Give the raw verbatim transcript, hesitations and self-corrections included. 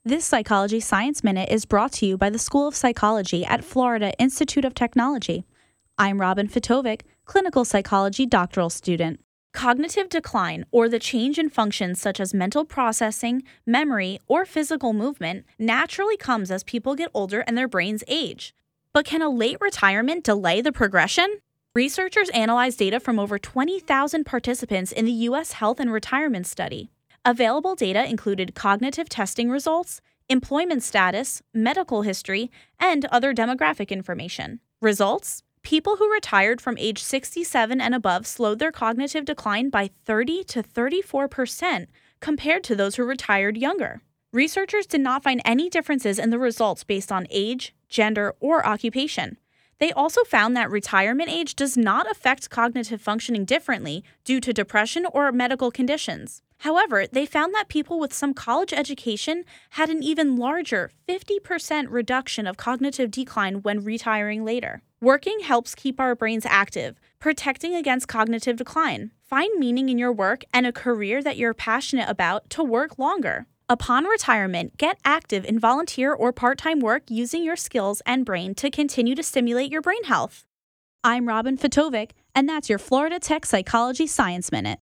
This Psychology Science Minute is brought to you by the School of Psychology at Florida Institute of Technology. I'm Robin Fitovic, clinical psychology doctoral student. Cognitive decline, or the change in functions such as mental processing, memory, or physical movement, naturally comes as people get older and their brains age. But can a late retirement delay the progression? Researchers analyzed data from over twenty thousand participants in the U S Health and Retirement Study. Available data included cognitive testing results, employment status, medical history, and other demographic information. Results? People who retired from age sixty-seven and above slowed their cognitive decline by thirty to thirty-four percent compared to those who retired younger. Researchers did not find any differences in the results based on age, gender, or occupation. They also found that retirement age does not affect cognitive functioning differently due to depression or medical conditions. However, they found that people with some college education had an even larger fifty percent reduction of cognitive decline when retiring later. Working helps keep our brains active, protecting against cognitive decline. Find meaning in your work and a career that you're passionate about to work longer. Upon retirement, get active in volunteer or part-time work using your skills and brain to continue to stimulate your brain health. I'm Robin Fitovic, and that's your Florida Tech Psychology Science Minute.